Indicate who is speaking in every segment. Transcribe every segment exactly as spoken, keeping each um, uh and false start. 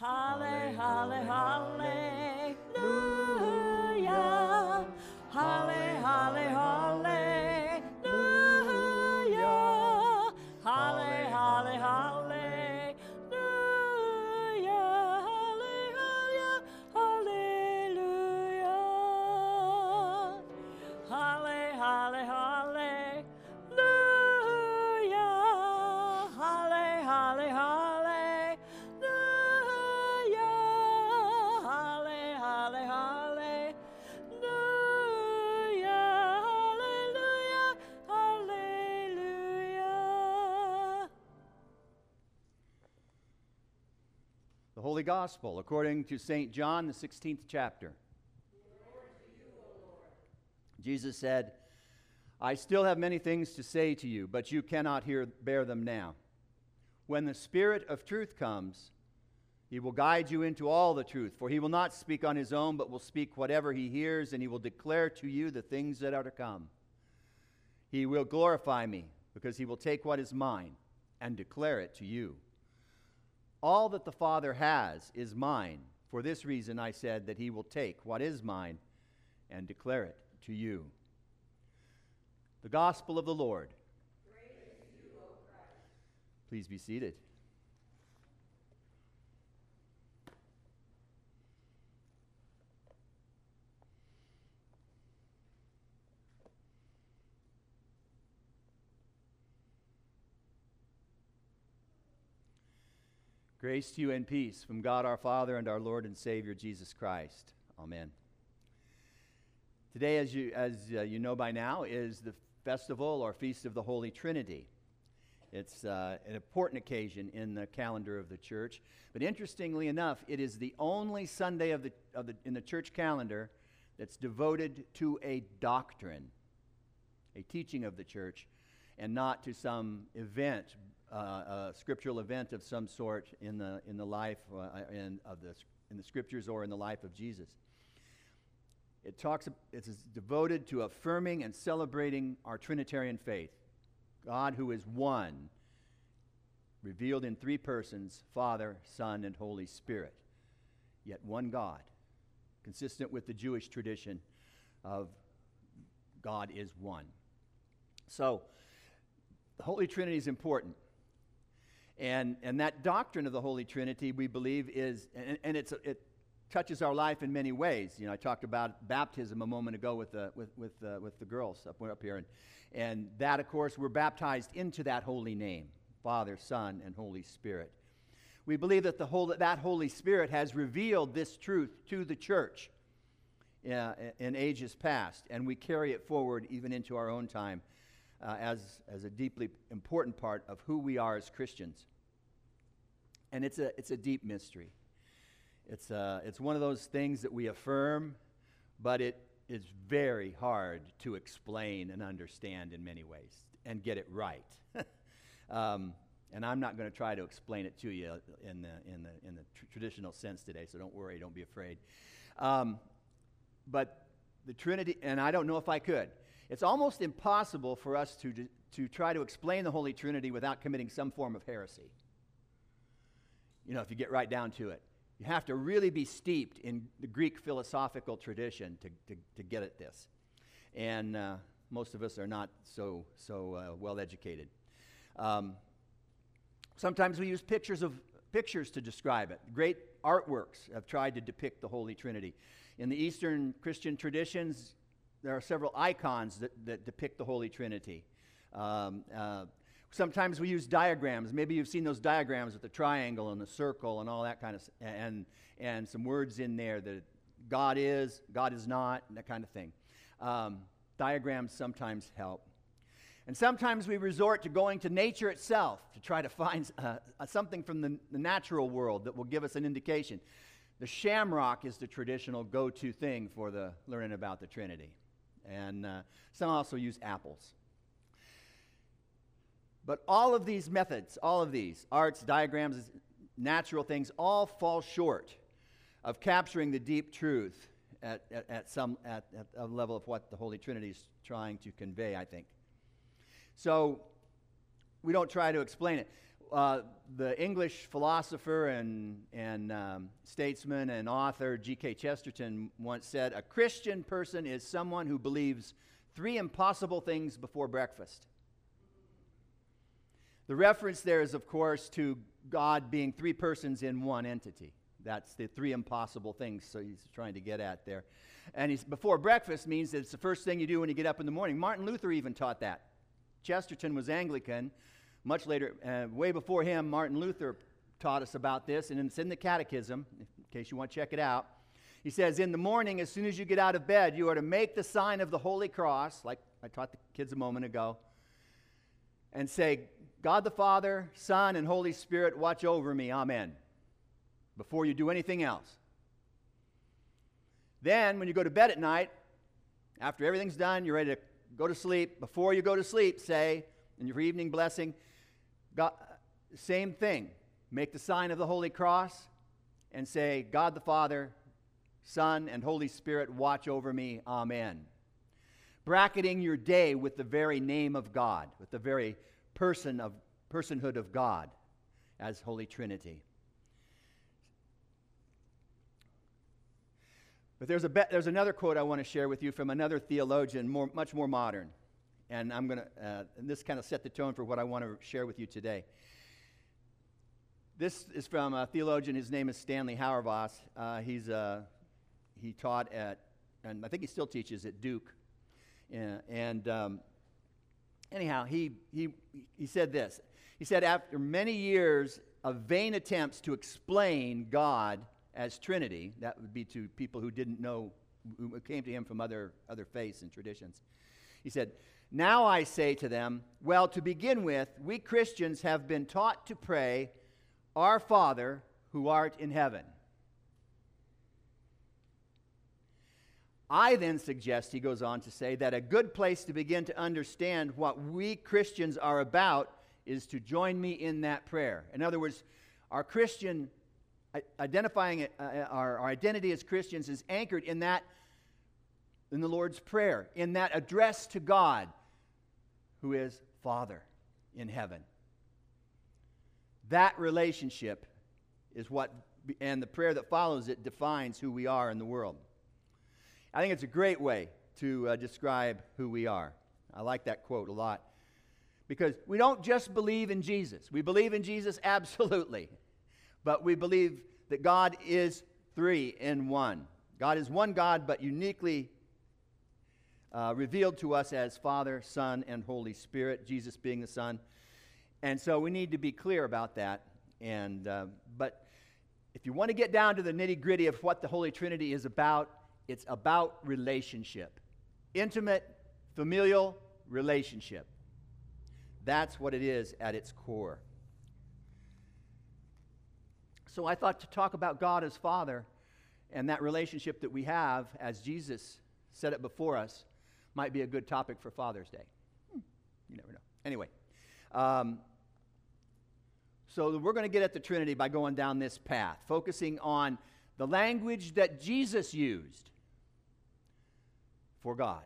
Speaker 1: Halle, halle, hallelujah. Halle, halle, hallelujah. Halle, halle, hallelujah. Hallelujah. Halle, halle, hallelujah. Halle, halle, hallelujah. Halle, halle, hallelujah. Hallelujah. Hallelujah.
Speaker 2: The Holy Gospel, according to Saint John, the sixteenth chapter. Jesus said, I still have many things to say to you, but you cannot hear, bear them now. When the Spirit of truth comes, he will guide you into all the truth, for he will not speak on his own, but will speak whatever he hears, and he will declare to you the things that are to come. He will glorify me, because he will take what is mine and declare it to you. All that the Father has is mine. For this reason I said that he will take what is mine and declare it to you. The Gospel of the Lord.
Speaker 1: Praise to you, O Christ.
Speaker 2: Please be seated. Grace to you and peace from God our Father and our Lord and Savior Jesus Christ. Amen. Today, as you, as uh, you know by now, is the festival or Feast of the Holy Trinity. It's uh, an important occasion in the calendar of the church. But interestingly enough, it is the only Sunday of the, of the, in the church calendar that's devoted to a doctrine, a teaching of the church, and not to some event, uh, a scriptural event of some sort in the in the life uh, in of the in the scriptures or in the life of Jesus. It talks. It's devoted to affirming and celebrating our Trinitarian faith, God who is one, revealed in three persons: Father, Son, and Holy Spirit. Yet one God, consistent with the Jewish tradition of God is one. So, the Holy Trinity is important. And, and that doctrine of the Holy Trinity, we believe, is, and, and it's, it touches our life in many ways. You know, I talked about baptism a moment ago with the, with, with, uh, with the girls up, up here. And, and that, of course, we're baptized into that holy name, Father, Son, and Holy Spirit. We believe that the whole, that Holy Spirit has revealed this truth to the church uh, in ages past, and we carry it forward even into our own time uh, as, as a deeply important part of who we are as Christians. And it's a, it's a deep mystery. It's, uh, it's one of those things that we affirm, but it is very hard to explain and understand in many ways and get it right. um, and I'm not going to try to explain it to you in the, in the, in the tr- traditional sense today, so don't worry, don't be afraid. Um, but the Trinity, and I don't know if I could. It's almost impossible for us to, to try to explain the Holy Trinity without committing some form of heresy. You know, if you get right down to it. You have to really be steeped in the Greek philosophical tradition to, to, to get at this. And uh, most of us are not so, so uh, well educated. Um, sometimes we use pictures of pictures to describe it. Great artworks have tried to depict the Holy Trinity. In the Eastern Christian traditions, there are several icons that, that depict the Holy Trinity. Um, uh, Sometimes we use diagrams. Maybe you've seen those diagrams with the triangle and the circle and all that kind of, and and some words in there that God is, God is not, and that kind of thing. Um, diagrams sometimes help. And sometimes we resort to going to nature itself to try to find uh, something from the, the natural world that will give us an indication. The shamrock is the traditional go-to thing for the learning about the Trinity. And uh, some also use apples. But all of these methods, all of these, arts, diagrams, natural things, all fall short of capturing the deep truth at, at, at some at, at a level of what the Holy Trinity is trying to convey, I think. So we don't try to explain it. uh, the English philosopher and, and um, statesman and author G K Chesterton once said, "A Christian person is someone who believes three impossible things before breakfast." The reference there is, of course, to God being three persons in one entity. That's the three impossible things, so he's trying to get at there. And he's, before breakfast means that it's the first thing you do when you get up in the morning. Martin Luther even taught that. Chesterton was Anglican. Much later, uh, way before him, Martin Luther taught us about this, and it's in the Catechism, in case you want to check it out. He says, in the morning, as soon as you get out of bed, you are to make the sign of the Holy Cross, like I taught the kids a moment ago, and say, "God the Father, Son, and Holy Spirit, watch over me, amen," before you do anything else. Then, when you go to bed at night, after everything's done, you're ready to go to sleep, before you go to sleep, say, in your evening blessing, God, same thing. Make the sign of the Holy Cross and say, "God the Father, Son, and Holy Spirit, watch over me, amen." Bracketing your day with the very name of God, with the very person of personhood of God as Holy Trinity. But there's a be- there's another quote I want to share with you from another theologian, more, much more modern, and I'm gonna uh, and this kind of set the tone for what I want to share with you today. This is from a theologian. His name is Stanley Hauerwas. Uh, he's uh, he taught at, and I think he still teaches at Duke, and. and um, Anyhow, he, he, he said this. He said, after many years of vain attempts to explain God as Trinity, that would be to people who didn't know, who came to him from other, other faiths and traditions. He said, "Now I say to them, well, to begin with, we Christians have been taught to pray, 'Our Father who art in heaven.' I then suggest," he goes on to say, "that a good place to begin to understand what we Christians are about is to join me in that prayer." In other words, our Christian, identifying it, uh, our, our identity as Christians is anchored in that, in the Lord's Prayer, in that address to God, who is Father in heaven. That relationship is what, and the prayer that follows it defines who we are in the world. I think it's a great way to uh, describe who we are. I like that quote a lot. Because we don't just believe in Jesus. We believe in Jesus, absolutely. But we believe that God is three in one. God is one God, but uniquely uh, revealed to us as Father, Son, and Holy Spirit, Jesus being the Son. And so we need to be clear about that. And uh, but if you want to get down to the nitty-gritty of what the Holy Trinity is about, it's about relationship. Intimate, familial relationship. That's what it is at its core. So I thought to talk about God as Father and that relationship that we have as Jesus set it before us might be a good topic for Father's Day. Hmm, you never know. Anyway, um, so we're going to get at the Trinity by going down this path, focusing on the language that Jesus used for God,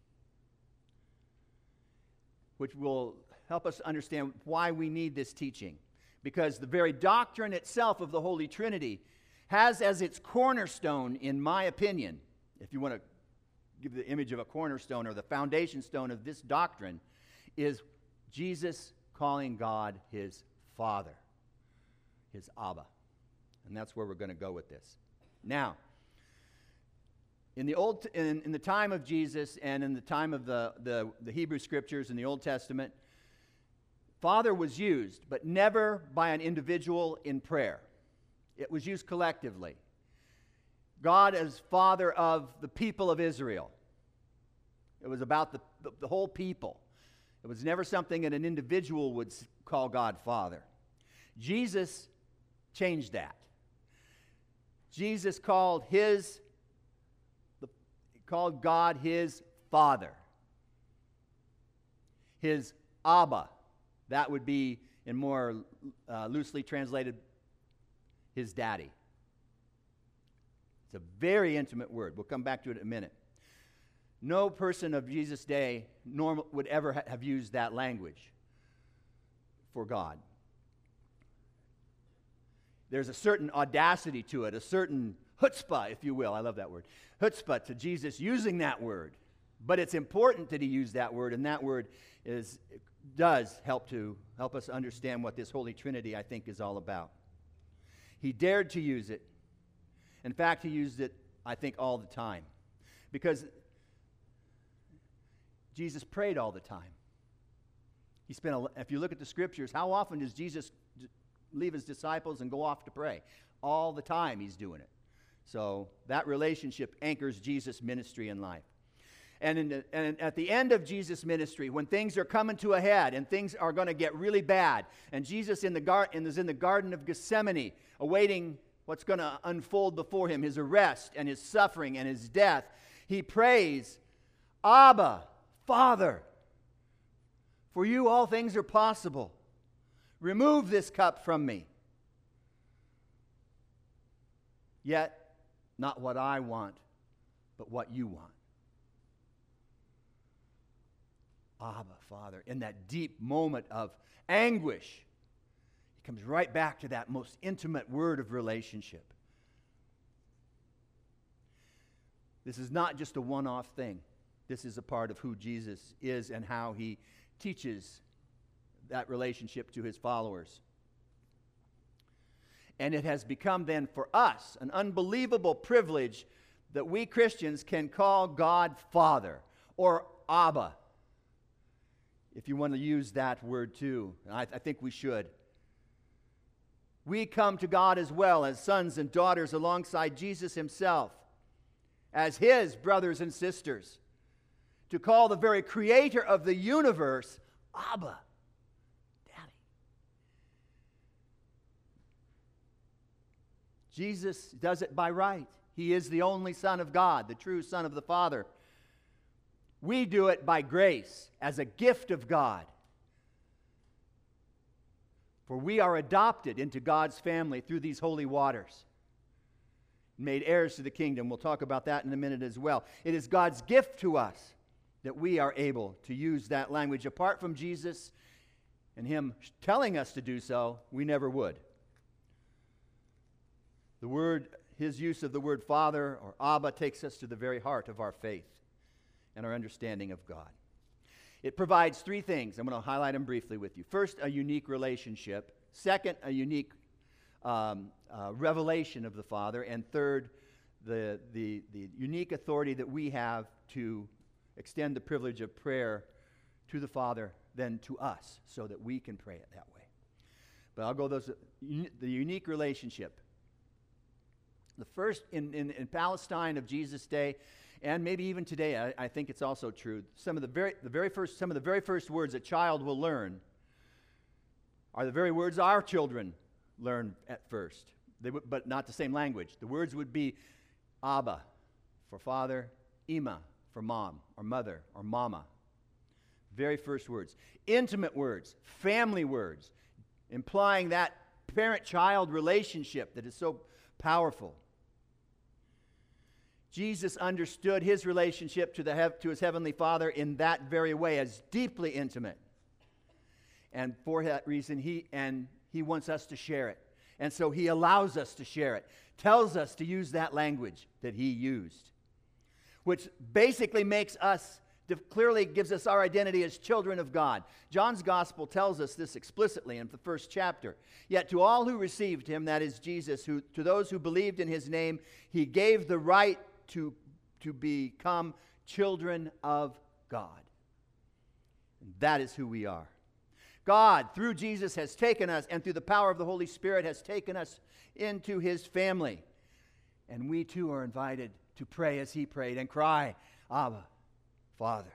Speaker 2: which will help us understand why we need this teaching. Because the very doctrine itself of the Holy Trinity has as its cornerstone, in my opinion, if you want to give the image of a cornerstone or the foundation stone of this doctrine, is Jesus calling God his Father, his Abba. And that's where we're going to go with this. Now, in the old, in, in the time of Jesus and in the time of the, the, the Hebrew Scriptures in the Old Testament, Father was used, but never by an individual in prayer. It was used collectively. God as Father of the people of Israel. It was about the, the, the whole people. It was never something that an individual would call God Father. Jesus changed that. Jesus called his, the, called God his Father. His Abba. That would be, in more uh, loosely translated, his daddy. It's a very intimate word. We'll come back to it in a minute. No person of Jesus' day normal, would ever ha- have used that language for God. there's a certain audacity to it, a certain chutzpah, if you will. I love that word. Chutzpah to Jesus using that word. But it's important that he use that word, and that word is does help to help us understand what this Holy Trinity, I think, is all about. He dared to use it. In fact, he used it, I think, all the time. Because Jesus prayed all the time. He spent, a, if you look at the scriptures, how often does Jesus leave his disciples and go off to pray? All the time he's doing it. So that relationship anchors Jesus' ministry in life. And, in the, and at the end of Jesus' ministry, when things are coming to a head and things are going to get really bad, and Jesus in the gar- and is in the Garden of Gethsemane, awaiting what's going to unfold before him, his arrest and his suffering and his death, he prays, Abba, Father, for you all things are possible. Remove this cup from me. Yet, not what I want, but what you want. Abba, Father, in that deep moment of anguish, he comes right back to that most intimate word of relationship. This is not just a one-off thing. This is a part of who Jesus is and how he teaches that relationship to his followers. And it has become then for us an unbelievable privilege that we Christians can call God Father or Abba, if you want to use that word too. And I, I think we should. We come to God as well as sons and daughters alongside Jesus himself, as his brothers and sisters, to call the very creator of the universe Abba, Daddy. Jesus does it by right. He is the only Son of God, the true Son of the Father. We do it by grace, as a gift of God. For we are adopted into God's family through these holy waters, made heirs to the kingdom. We'll talk about that in a minute as well. It is God's gift to us that we are able to use that language. Apart from Jesus and him telling us to do so, we never would. The word, his use of the word Father or Abba takes us to the very heart of our faith and our understanding of God. It provides three things. I'm going to highlight them briefly with you. First, a unique relationship. Second, a unique um, uh, revelation of the Father. And third, the, the, the unique authority that we have to extend the privilege of prayer to the Father, then to us, so that we can pray it that way. But I'll go those, the unique relationship. The first, in, in, in Palestine of Jesus' day, and maybe even today, I, I think it's also true. Some of the very, the very first, some of the very first words a child will learn are the very words our children learn at first, they w- but not the same language. The words would be Abba for father, Ima for mom or mother or mama. Very first words. Intimate words, family words, implying that parent-child relationship that is so powerful. Jesus understood his relationship to, the hev- to his heavenly Father in that very way, as deeply intimate. And for that reason, he and he wants us to share it. And so he allows us to share it, tells us to use that language that he used, which basically makes us, clearly gives us our identity as children of God. John's gospel tells us this explicitly in the first chapter. Yet to all who received him, that is Jesus, who to those who believed in his name, he gave the right to, to become children of God. And that is who we are. God, through Jesus, has taken us, and through the power of the Holy Spirit, has taken us into his family. And we too are invited to pray as he prayed and cry, Abba, Father.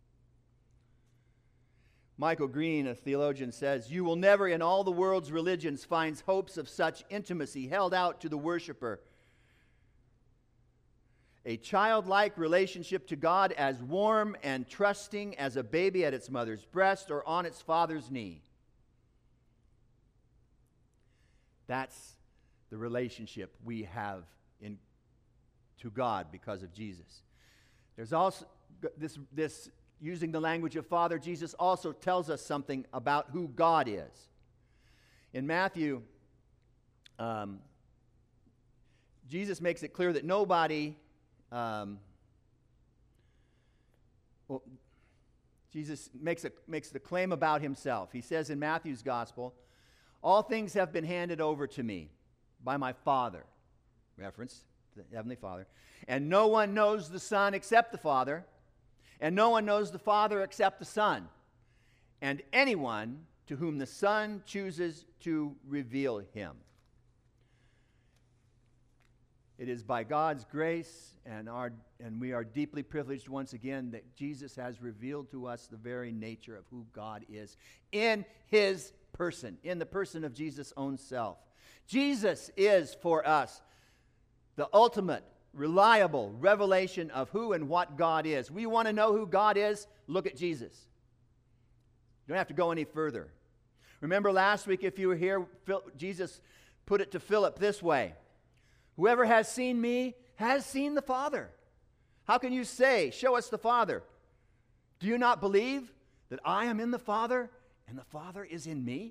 Speaker 2: Michael Green, a theologian, says, you will never in all the world's religions find hopes of such intimacy held out to the worshiper. A childlike relationship to God as warm and trusting as a baby at its mother's breast or on its father's knee. That's the relationship we have in, to God because of Jesus. There's also this, this, using the language of Father, Jesus also tells us something about who God is. In Matthew um, Jesus makes it clear that nobody, um, well, Jesus makes a, makes the claim about himself. He says in Matthew's gospel, all things have been handed over to me by my Father, reference to the Heavenly Father, and no one knows the Son except the Father, and no one knows the Father except the Son, and anyone to whom the Son chooses to reveal him. It is by God's grace, and, our, and we are deeply privileged once again, that Jesus has revealed to us the very nature of who God is in his person, in the person of Jesus' own self. Jesus is for us the ultimate, reliable revelation of who and what God is. We want to know who God is? Look at Jesus. You don't have to go any further. Remember last week, if you were here, Jesus put it to Philip this way: whoever has seen me has seen the Father. How can you say, show us the Father? Do you not believe that I am in the Father and the Father is in me?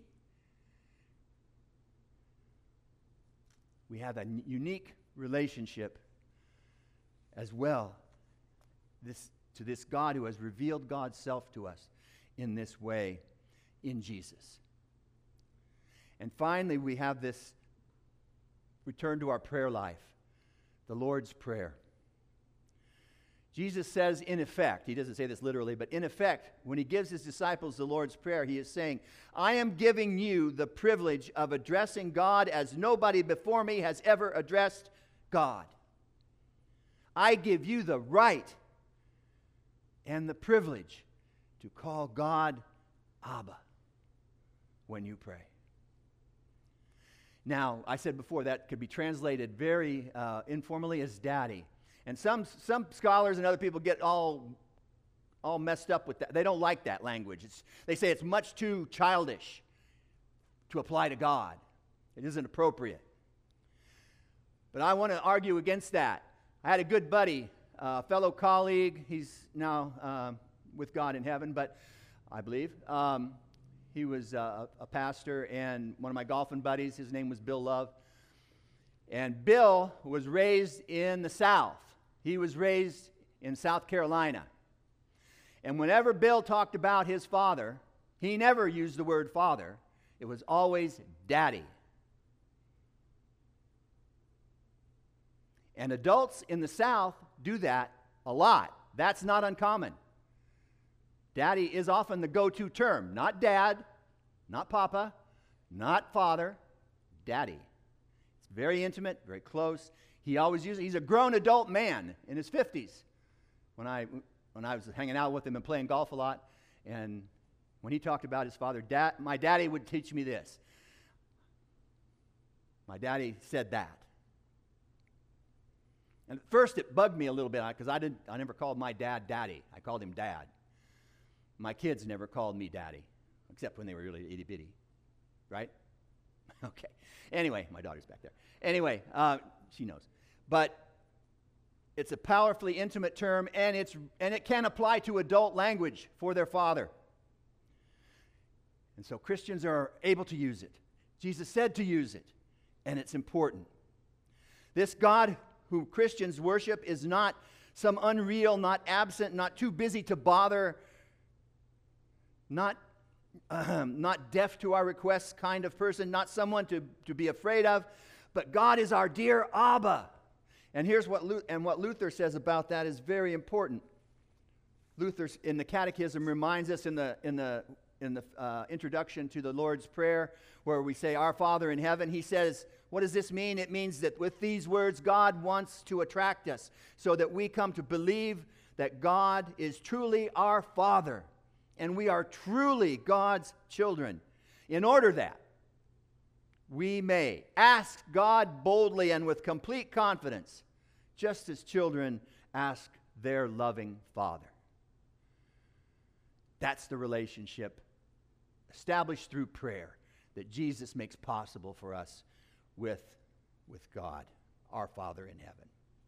Speaker 2: We have a unique relationship as well this, to this God who has revealed God's self to us in this way in Jesus. And finally, we have this return to our prayer life, the Lord's Prayer. Jesus says, in effect, he doesn't say this literally, but in effect, when he gives his disciples the Lord's Prayer, he is saying, I am giving you the privilege of addressing God as nobody before me has ever addressed God. I give you the right and the privilege to call God Abba when you pray. Now, I said before that could be translated very uh, informally as daddy. And some some scholars and other people get all, all messed up with that. They don't like that language. It's, they say it's much too childish to apply to God. It isn't appropriate. But I want to argue against that. I had a good buddy, a fellow colleague. He's now uh, with God in heaven, but I believe. Um, he was uh, a pastor, and one of my golfing buddies, his name was Bill Love. And Bill was raised in the South. He was raised in South Carolina. And whenever Bill talked about his father, he never used the word father. It was always daddy. And adults in the South do that a lot. That's not uncommon. Daddy is often the go-to term. Not dad, not papa, not father, daddy. It's very intimate, very close. He always uses, he's a grown adult man in his fifties. When I, when I was hanging out with him and playing golf a lot, and when he talked about his father, dad, my daddy would teach me this. My daddy said that. And at first it bugged me a little bit because I didn't. I never called my dad daddy. I called him dad. My kids never called me daddy, except when they were really itty bitty, right? Okay. Anyway, my daughter's back there. Anyway, uh, she knows. But it's a powerfully intimate term, and it's and it can apply to adult language for their father. And so Christians are able to use it. Jesus said to use it, and it's important. This God who Christians worship is not some unreal, not absent, not too busy to bother, not, um, not deaf to our requests kind of person, not someone to, to be afraid of, but God is our dear Abba. And here's what Lu- and what Luther says about that is very important. Luther in the Catechism reminds us in the in the in the uh, introduction to the Lord's Prayer, where we say, Our Father in heaven, he says, what does this mean? It means that with these words, God wants to attract us so that we come to believe that God is truly our Father and we are truly God's children, in order that we may ask God boldly and with complete confidence, just as children ask their loving Father. That's the relationship established through prayer that Jesus makes possible for us with, with God, our Father in heaven.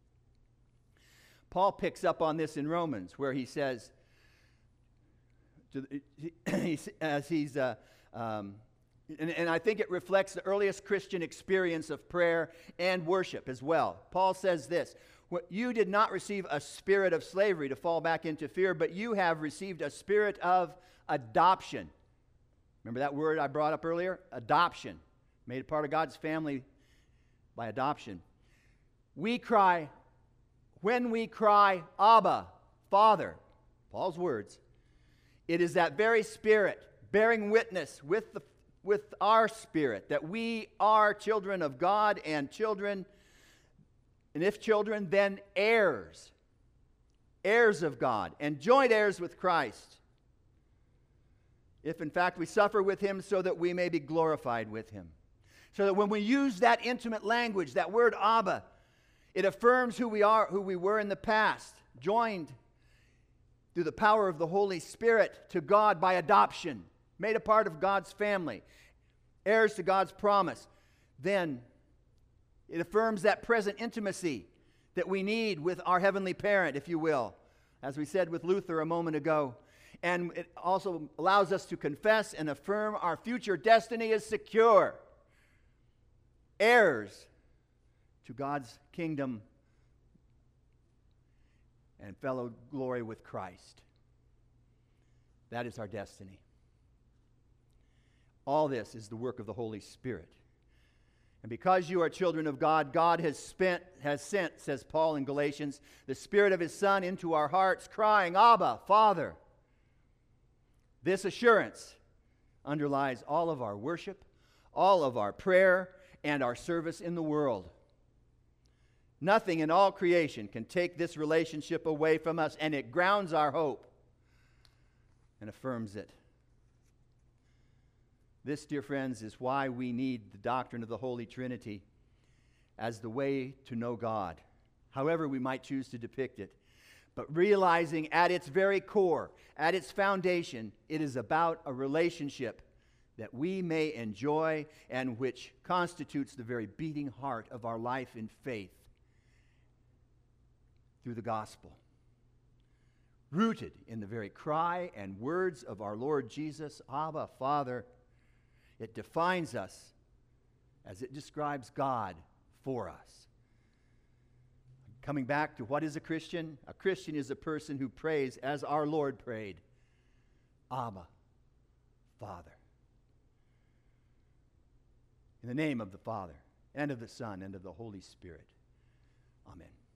Speaker 2: Paul picks up on this in Romans, where he says, to, he, as he's uh, um, And, and I think it reflects the earliest Christian experience of prayer and worship as well. Paul says this, "You did not receive a spirit of slavery to fall back into fear, but you have received a spirit of adoption." Remember that word I brought up earlier? Adoption. Made a part of God's family by adoption. We cry, when we cry, Abba, Father, Paul's words, it is that very Spirit bearing witness with the with our spirit that we are children of God, and children, and if children, then heirs, heirs of God, and joint heirs with Christ, if in fact we suffer with him, so that we may be glorified with him. So that when we use that intimate language, that word Abba, it affirms who we are, who we were in the past, joined through the power of the Holy Spirit to God by adoption, made a part of God's family, heirs to God's promise. Then it affirms that present intimacy that we need with our heavenly parent, if you will, as we said with Luther a moment ago. And it also allows us to confess and affirm our future destiny is secure. Heirs to God's kingdom and fellow glory with Christ. That is our destiny. All this is the work of the Holy Spirit. And because you are children of God, God has spent, has sent, says Paul in Galatians, the Spirit of His Son into our hearts, crying, Abba, Father. This assurance underlies all of our worship, all of our prayer, and our service in the world. Nothing in all creation can take this relationship away from us, and it grounds our hope and affirms it. This, dear friends, is why we need the doctrine of the Holy Trinity as the way to know God, however we might choose to depict it. But realizing at its very core, at its foundation, it is about a relationship that we may enjoy and which constitutes the very beating heart of our life in faith through the gospel. Rooted in the very cry and words of our Lord Jesus, Abba, Father. It defines us as it describes God for us. Coming back to what is a Christian? A Christian is a person who prays as our Lord prayed, Abba, Father. In the name of the Father, and of the Son, and of the Holy Spirit. Amen.